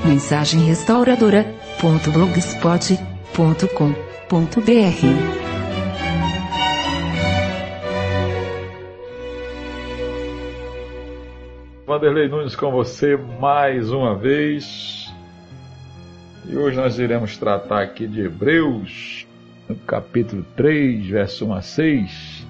mensagemrestauradora.blogspot.com.br. Vanderlei Nunes com você mais uma vez. E hoje nós iremos tratar aqui de Hebreus, no capítulo 3, verso 1 a 6.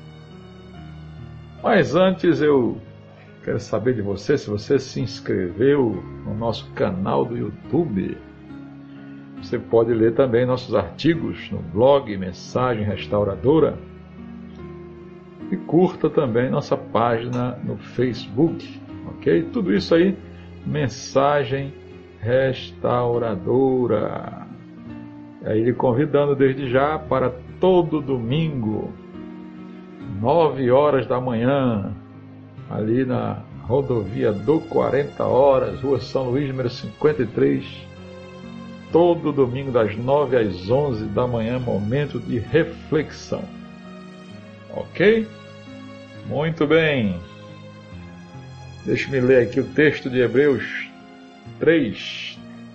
Mas antes eu quero saber de você, se você se inscreveu no nosso canal do YouTube. Você pode ler também nossos artigos no blog Mensagem Restauradora. E curta também nossa página no Facebook, ok? Tudo isso aí, Mensagem Restauradora. Aí lhe convidando desde já para todo domingo, 9 horas da manhã, ali na rodovia do 40 Horas, Rua São Luís, número 53, todo domingo das 9 às 11 da manhã, momento de reflexão. Ok? Muito bem. Deixe-me ler aqui o texto de Hebreus 3.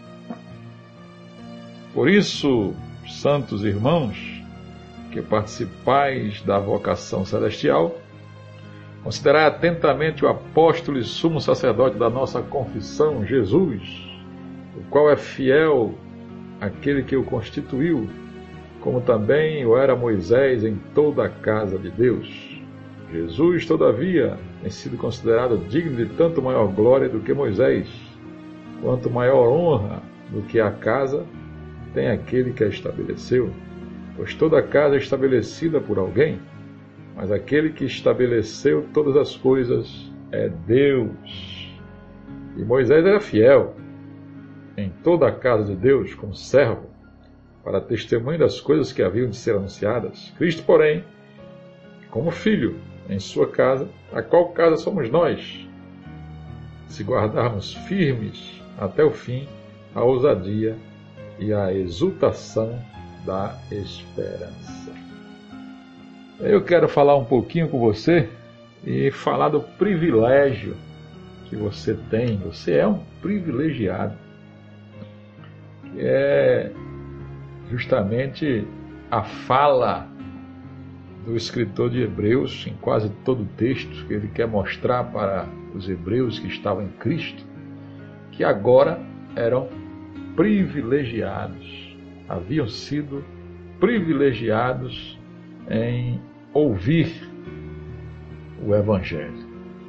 Por isso, santos irmãos, que participais da vocação celestial, considerai atentamente o apóstolo e sumo sacerdote da nossa confissão, Jesus, o qual é fiel àquele que o constituiu, como também o era Moisés em toda a casa de Deus. Jesus, todavia, tem sido considerado digno de tanto maior glória do que Moisés, quanto maior honra do que a casa tem aquele que a estabeleceu. Pois toda a casa é estabelecida por alguém, mas aquele que estabeleceu todas as coisas é Deus. E Moisés era fiel em toda a casa de Deus, como servo, para testemunho das coisas que haviam de ser anunciadas. Cristo, porém, como filho, em sua casa, a qual casa somos nós, se guardarmos firmes até o fim a ousadia e a exultação da esperança. Eu quero falar um pouquinho com você e falar do privilégio que você tem. Você é um privilegiado, que é justamente a fala do escritor de Hebreus, em quase todo o texto, que ele quer mostrar para os hebreus que estavam em Cristo, que agora eram privilegiados, haviam sido privilegiados em ouvir o Evangelho.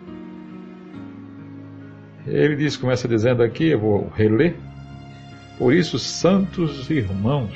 Ele diz, começa dizendo aqui, eu vou reler: por isso, santos irmãos.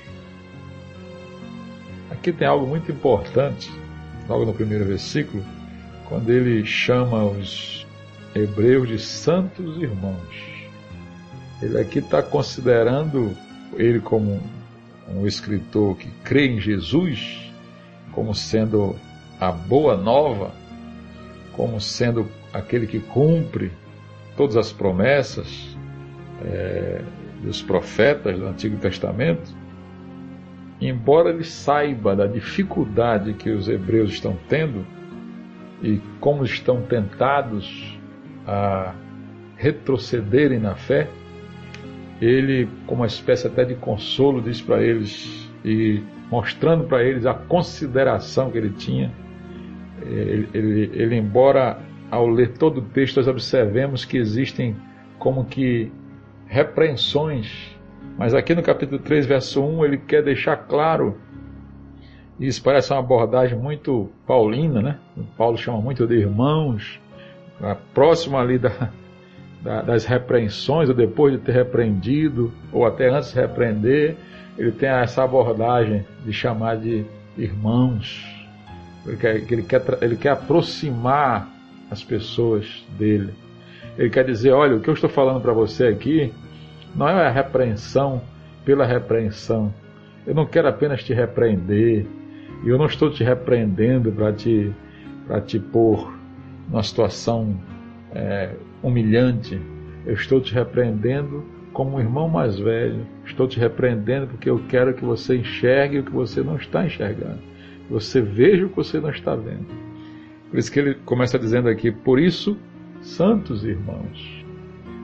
Aqui tem algo muito importante, logo no primeiro versículo, quando ele chama os hebreus de santos irmãos. Ele aqui está considerando ele como um escritor que crê em Jesus, como sendo a boa nova, como sendo aquele que cumpre todas as promessas dos profetas do Antigo Testamento. Embora ele saiba da dificuldade que os hebreus estão tendo e como estão tentados a retrocederem na fé, ele, como uma espécie até de consolo, diz para eles, e mostrando para eles a consideração que ele tinha, ele, embora ao ler todo o texto nós observemos que existem como que repreensões, mas aqui no capítulo 3, verso 1, ele quer deixar claro, e isso parece uma abordagem muito paulina, né? Paulo chama muito de irmãos, próximo ali das repreensões, ou depois de ter repreendido, ou até antes de repreender, ele tem essa abordagem de chamar de irmãos. Ele quer aproximar as pessoas dele. Ele quer dizer, olha, o que eu estou falando para você aqui não é a repreensão pela repreensão. Eu não quero apenas te repreender, e eu não estou te repreendendo para te pôr numa situação humilhante. Eu estou te repreendendo como um irmão mais velho. Estou te repreendendo porque eu quero que você enxergue o que você não está enxergando, que você veja o que você não está vendo. Por isso que ele começa dizendo aqui, por isso, santos irmãos.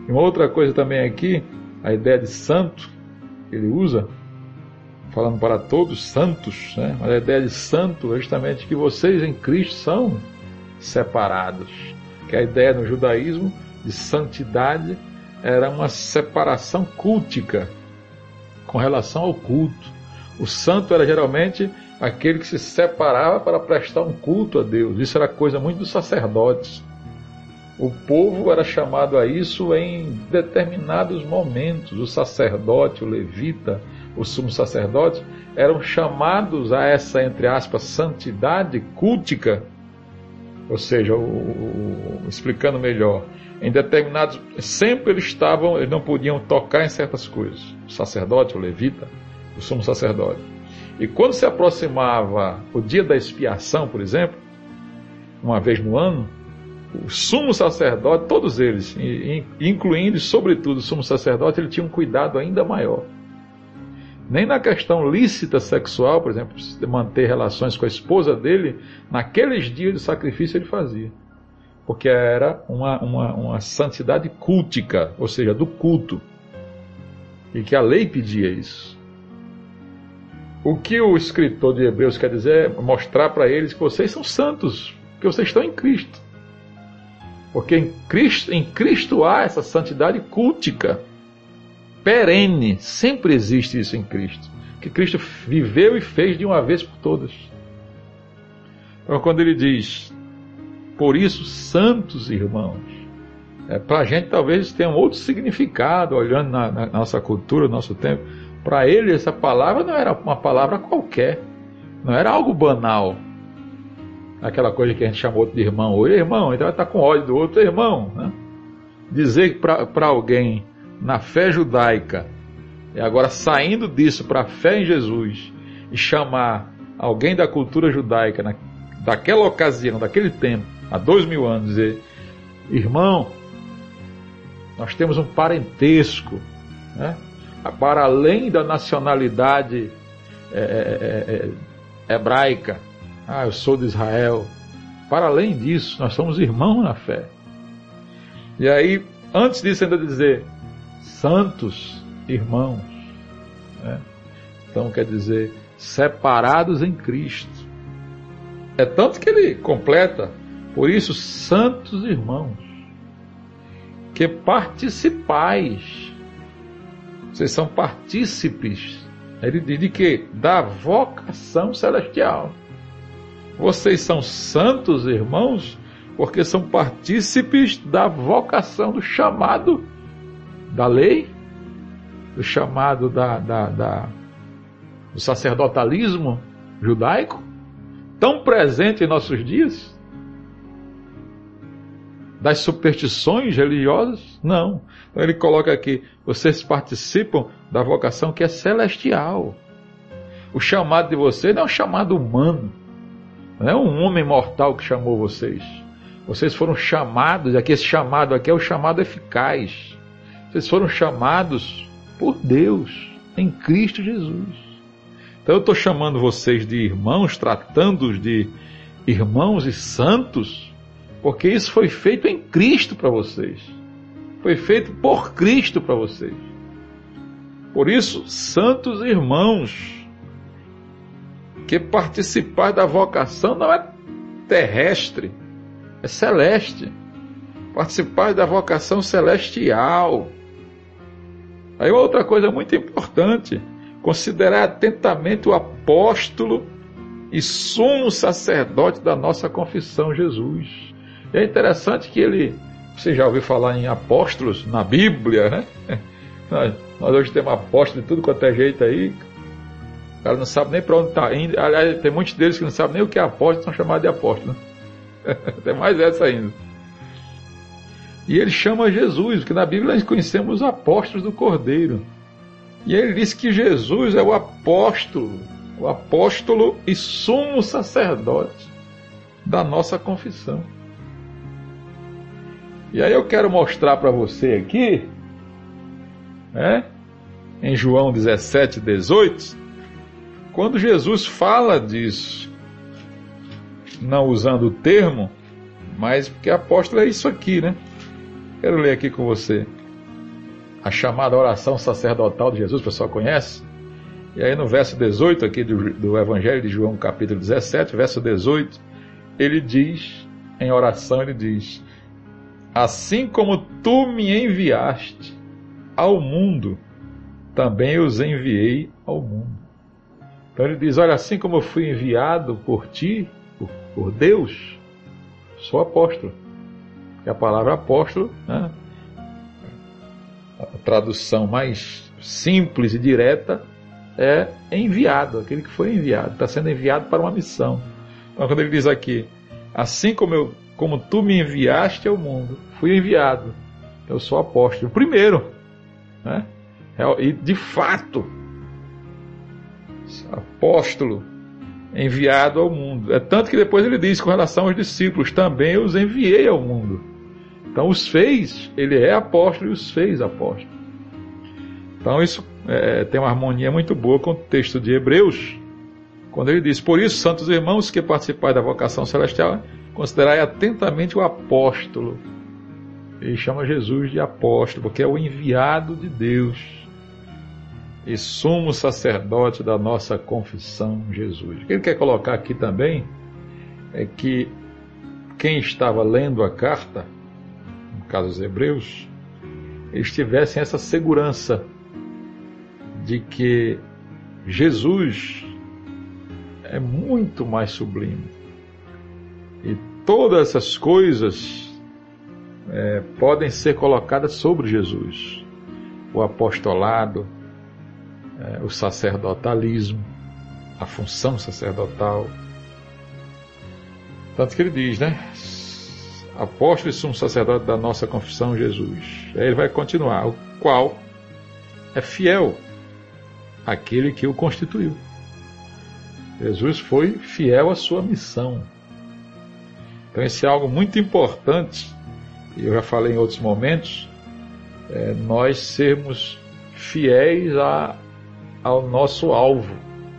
E uma outra coisa também aqui, a ideia de santo, ele usa, falando para todos santos, né? Mas a ideia de santo é justamente que vocês em Cristo são separados. Que a ideia no judaísmo de santidade era uma separação cultica com relação ao culto. O santo era geralmente aquele que se separava para prestar um culto a Deus. Isso era coisa muito dos sacerdotes. O povo era chamado a isso em determinados momentos. O sacerdote, o levita, o sumo sacerdote eram chamados a essa, entre aspas, santidade cultica. Ou seja, explicando melhor, em determinados, sempre eles não podiam tocar em certas coisas. O sacerdote, o levita, o sumo sacerdote. E quando se aproximava o dia da expiação, por exemplo, uma vez no ano, o sumo sacerdote, todos eles, incluindo e sobretudo o sumo sacerdote, ele tinha um cuidado ainda maior. Nem na questão lícita sexual, por exemplo, de manter relações com a esposa dele, naqueles dias de sacrifício ele fazia. Porque era uma santidade cultica, ou seja, do culto. E que a lei pedia isso. O que o escritor de Hebreus quer dizer é mostrar para eles que vocês são santos, que vocês estão em Cristo. Porque em Cristo há essa santidade cultica, perene, sempre existe isso em Cristo, que Cristo viveu e fez de uma vez por todas. Então quando ele diz, por isso, santos irmãos, para a gente talvez tenha um outro significado, olhando na nossa cultura, no nosso tempo. Para ele essa palavra não era uma palavra qualquer, não era algo banal. Aquela coisa que a gente chamou de irmão, ou irmão, então vai estar com ódio do outro irmão, né? Dizer para alguém na fé judaica, e agora saindo disso para a fé em Jesus, e chamar alguém da cultura judaica, daquela ocasião, daquele tempo, há 2000 anos, dizer, irmão, nós temos um parentesco, né? Para além da nacionalidade hebraica, eu sou de Israel, para além disso, nós somos irmãos na fé. E aí, antes disso ainda dizer, santos irmãos, né? Então quer dizer, separados em Cristo. É tanto que ele completa, por isso, santos irmãos, que participais, vocês são partícipes, ele diz de quê? Da vocação celestial. Vocês são santos irmãos, porque são partícipes da vocação, do chamado da lei, do chamado do sacerdotalismo judaico, tão presente em nossos dias, das superstições religiosas? Não. Então ele coloca aqui, vocês participam da vocação que é celestial. O chamado de vocês não é um chamado humano, não é um homem mortal que chamou vocês. Vocês foram chamados, aqui esse chamado aqui é o chamado eficaz. Vocês foram chamados por Deus, em Cristo Jesus. Então eu estou chamando vocês de irmãos, tratando-os de irmãos e santos, porque isso foi feito em Cristo para vocês. Foi feito por Cristo para vocês. Por isso, santos irmãos, que participar da vocação não é terrestre, é celeste. Participar da vocação celestial. Aí outra coisa muito importante, considerar atentamente o apóstolo e sumo sacerdote da nossa confissão, Jesus. E é interessante que você já ouviu falar em apóstolos na Bíblia, né? Nós hoje temos apóstolos de tudo quanto é jeito aí. O cara não sabe nem para onde está indo. Aliás, tem muitos deles que não sabem nem o que é apóstolo, são chamados de apóstolo. Tem mais essa ainda. E ele chama Jesus, porque na Bíblia nós conhecemos os apóstolos do Cordeiro. E ele diz que Jesus é o apóstolo e sumo sacerdote da nossa confissão. E aí eu quero mostrar para você aqui, em João 17, 18, quando Jesus fala disso, não usando o termo, mas porque apóstolo é isso aqui, né? Quero ler aqui com você. a chamada oração sacerdotal de Jesus, o pessoal conhece? E aí no verso 18 aqui do Evangelho de João, capítulo 17, verso 18, ele diz, em oração, ele diz: assim como tu me enviaste ao mundo, também os enviei ao mundo. Então ele diz, olha, assim como eu fui enviado por ti, por Deus, sou apóstolo. E a palavra apóstolo, né, a tradução mais simples e direta é enviado, aquele que foi enviado, está sendo enviado para uma missão. Então quando ele diz aqui, assim como tu me enviaste ao mundo, fui enviado, eu sou apóstolo, primeiro, né? E de fato, apóstolo enviado ao mundo. É tanto que depois ele diz com relação aos discípulos, também os enviei ao mundo. Então os fez, ele é apóstolo e os fez apóstolo. Então isso tem uma harmonia muito boa com o texto de Hebreus, quando ele diz, por isso, santos irmãos que participais da vocação celestial, considerai atentamente o apóstolo. Ele chama Jesus de apóstolo, porque é o enviado de Deus e sumo sacerdote da nossa confissão, Jesus. O que ele quer colocar aqui também é que quem estava lendo a carta, no caso dos Hebreus, eles tivessem essa segurança de que Jesus é muito mais sublime. E todas essas coisas podem ser colocadas sobre Jesus. O apostolado, o sacerdotalismo, a função sacerdotal. Tanto que ele diz, né? Apóstolo e sumo sacerdote da nossa confissão, Jesus. Aí ele vai continuar, o qual é fiel àquele que o constituiu. Jesus foi fiel à sua missão. Então isso é algo muito importante, e eu já falei em outros momentos, nós sermos fiéis ao nosso alvo.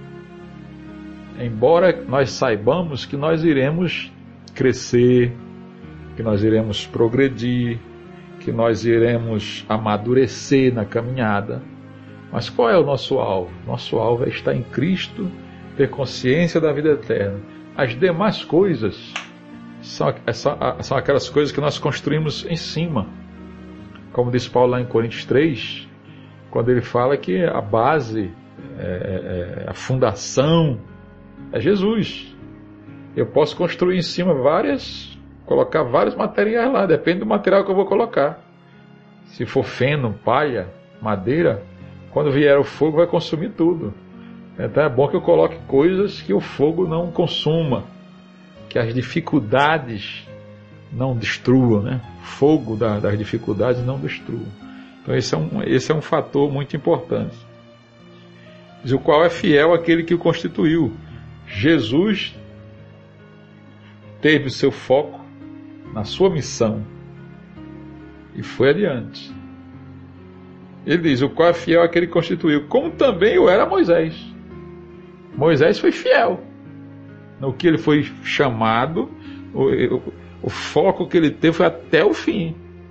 Embora nós saibamos que nós iremos crescer, que nós iremos progredir, que nós iremos amadurecer na caminhada, mas qual é o nosso alvo? Nosso alvo é estar em Cristo, ter consciência da vida eterna. As demais coisas são aquelas coisas que nós construímos em cima. Como diz Paulo lá em Coríntios 3, quando ele fala que a base, a fundação é Jesus. Eu posso construir em cima colocar vários materiais lá, depende do material que eu vou colocar. Se for feno, palha, madeira, quando vier o fogo vai consumir tudo. Então é bom que eu coloque coisas que o fogo não consuma, que as dificuldades não destruam, né? O fogo das dificuldades não destrua. Então esse é um fator muito importante. Diz, o qual é fiel àquele que o constituiu. Jesus teve o seu foco na sua missão e foi adiante. Ele diz, o qual é fiel àquele que constituiu, como também o era Moisés. Moisés foi fiel no que ele foi chamado, o foco que ele teve foi até o fim.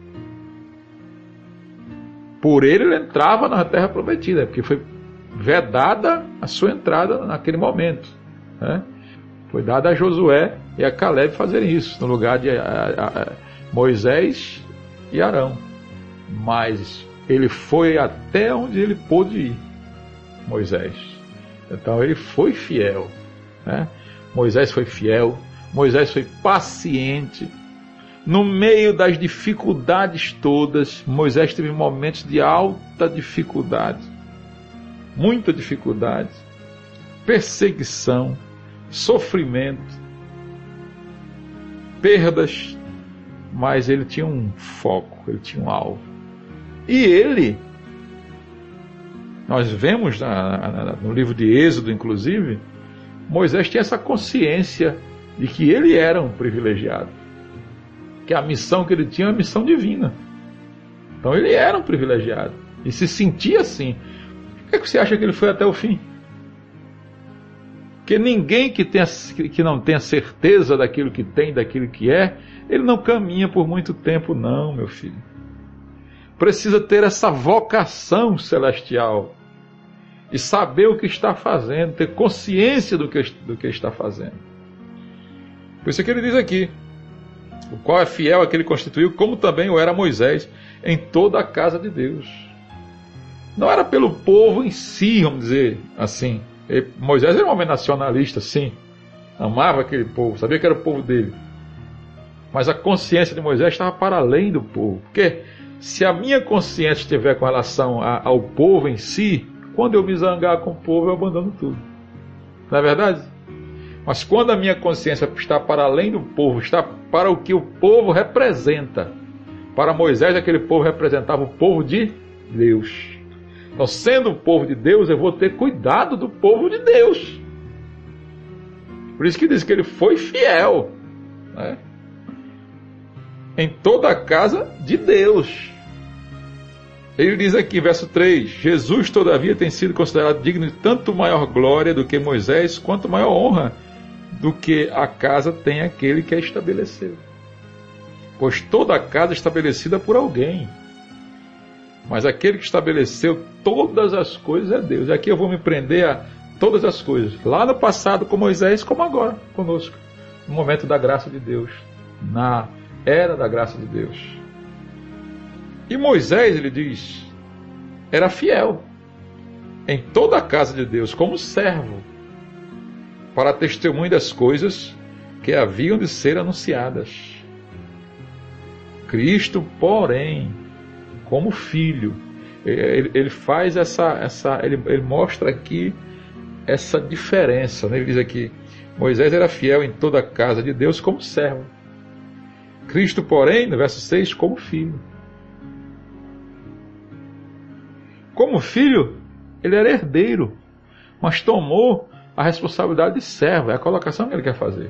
Por ele entrava na terra prometida, porque foi vedada a sua entrada naquele momento, né? Foi dada a Josué e a Caleb fazerem isso, no lugar de Moisés e Arão. Mas ele foi até onde ele pôde ir, Moisés. Então ele foi fiel, né? Moisés foi fiel, Moisés foi paciente. No meio das dificuldades todas, Moisés teve momentos de alta dificuldade, muita dificuldade, perseguição, sofrimento, perdas, mas ele tinha um foco, ele tinha um alvo. E ele, nós vemos no livro de Êxodo, inclusive, Moisés tinha essa consciência de que ele era um privilegiado, que a missão que ele tinha é uma missão divina. Então ele era um privilegiado e se sentia assim. Por que você acha que ele foi até o fim? Porque ninguém que não tenha certeza daquilo que tem, daquilo que é, ele não caminha por muito tempo, não, meu filho. precisa ter essa vocação celestial e saber o que está fazendo, ter consciência do que está fazendo. Por isso que ele diz aqui: o qual é fiel a que ele constituiu, como também o era Moisés em toda a casa de Deus. Não era pelo povo em si, vamos dizer assim. Moisés era um homem nacionalista, sim. Amava aquele povo, sabia que era o povo dele. Mas a consciência de Moisés estava para além do povo. Porque se a minha consciência estiver com relação ao povo em si, quando eu me zangar com o povo, eu abandono tudo. Não é verdade? Mas quando a minha consciência está para além do povo, está para o que o povo representa. Para Moisés, aquele povo representava o povo de Deus. Então, sendo o povo de Deus, eu vou ter cuidado do povo de Deus. Por isso que diz que ele foi fiel, né? Em toda a casa de Deus. Ele diz aqui, verso 3: Jesus, todavia, tem sido considerado digno de tanto maior glória do que Moisés, quanto maior honra do que a casa tem aquele que a estabeleceu. Pois toda a casa é estabelecida por alguém, mas aquele que estabeleceu todas as coisas é Deus. E aqui eu vou me prender a todas as coisas, lá no passado com Moisés, como agora conosco, no momento da graça de Deus, na era da graça de Deus. E Moisés, ele diz, era fiel em toda a casa de Deus, como servo, para testemunho das coisas que haviam de ser anunciadas. Cristo, porém, como filho, ele faz ele mostra aqui essa diferença, né? Ele diz aqui: Moisés era fiel em toda a casa de Deus como servo. Cristo, porém, no verso 6, como filho. Como filho, ele era herdeiro, mas tomou a responsabilidade de servo. É a colocação que ele quer fazer.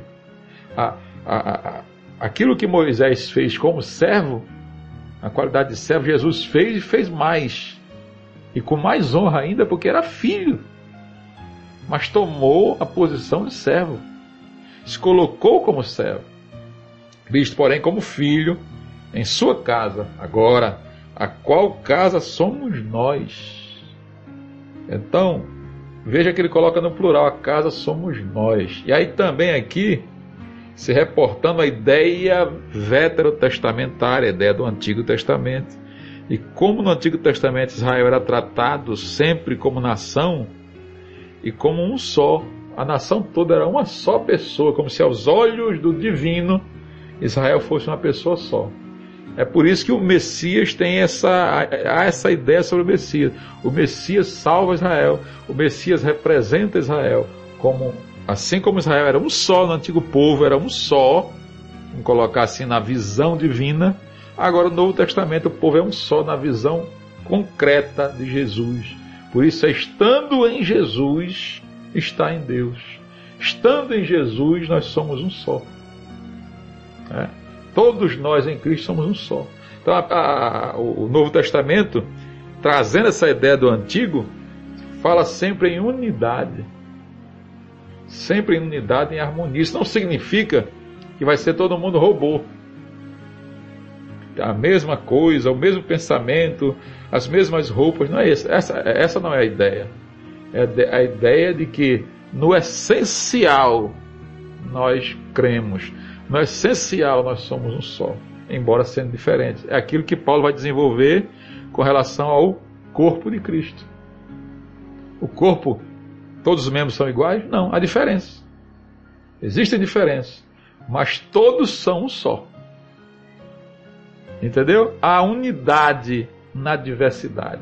Aquilo que Moisés fez como servo, a qualidade de servo, Jesus fez e fez mais. E com mais honra ainda, porque era filho. Mas tomou a posição de servo. Se colocou como servo. Visto, porém, como filho em sua casa. Agora, a qual casa somos nós? Então, veja que ele coloca no plural: a casa somos nós. E aí também aqui, se reportando a ideia veterotestamentária, a ideia do Antigo Testamento. E como no Antigo Testamento Israel era tratado sempre como nação e como um só. A nação toda era uma só pessoa, como se aos olhos do divino Israel fosse uma pessoa só. É por isso que o Messias tem essa ideia sobre o Messias. O Messias salva Israel, o Messias representa Israel, assim como Israel era um só no antigo povo, era um só, vamos colocar assim na visão divina. Agora no Novo Testamento o povo é um só na visão concreta de Jesus. Por isso, estando em Jesus, está em Deus. Estando em Jesus, nós somos um só. Todos nós em Cristo somos um só. Então o Novo Testamento, trazendo essa ideia do Antigo, fala sempre em unidade. Sempre em unidade, em harmonia. Isso não significa que vai ser todo mundo robô. A mesma coisa, o mesmo pensamento, as mesmas roupas. Não é isso. Essa não é a ideia. É a ideia de que no essencial nós cremos. No essencial nós somos um só, embora sendo diferentes. É aquilo que Paulo vai desenvolver com relação ao corpo de Cristo. O corpo, todos os membros são iguais? Não, há diferenças. Existem diferenças, mas todos são um só. Entendeu? Há unidade na diversidade.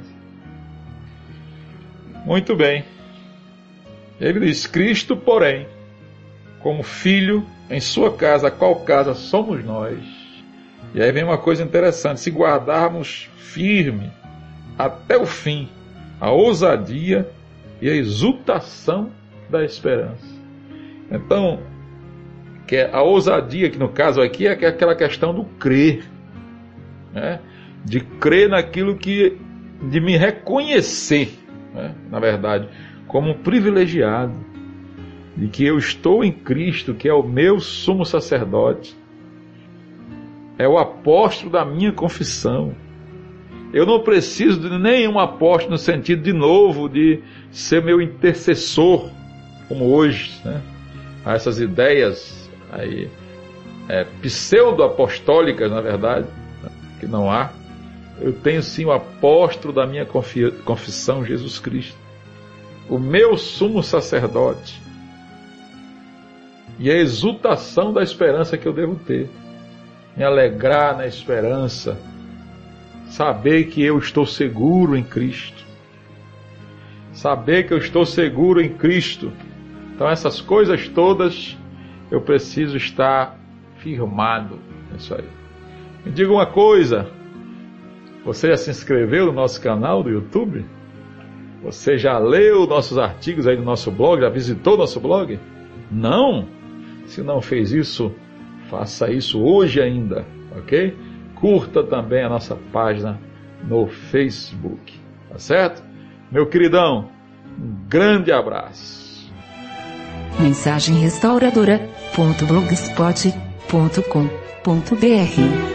Muito bem. Ele diz: Cristo, porém, como filho em sua casa, a qual casa somos nós. E aí vem uma coisa interessante: se guardarmos firme até o fim a ousadia e a exultação da esperança. Então, que a ousadia, que no caso aqui é aquela questão do crer, né? De crer naquilo de me reconhecer, né? Na verdade, como um privilegiado, de que eu estou em Cristo, que é o meu sumo sacerdote, é o apóstolo da minha confissão, Eu não preciso de nenhum apóstolo no sentido, de novo, de ser meu intercessor, como hoje, né? Há essas ideias aí, pseudo-apostólicas, na verdade, né? Que não há. Eu tenho sim o apóstolo da minha confissão, Jesus Cristo, o meu sumo sacerdote, e a exultação da esperança que eu devo ter, me alegrar na esperança, saber que eu estou seguro em Cristo, saber que eu estou seguro em Cristo. Então essas coisas todas eu preciso estar firmado nisso aí. Me diga uma coisa, você já se inscreveu no nosso canal do YouTube? Você já leu nossos artigos aí no nosso blog? Já visitou nosso blog? Não? Se não fez isso, faça isso hoje ainda, ok? Curta também a nossa página no Facebook, tá certo? Meu queridão, um grande abraço. Mensagemrestauradora.blogspot.com.br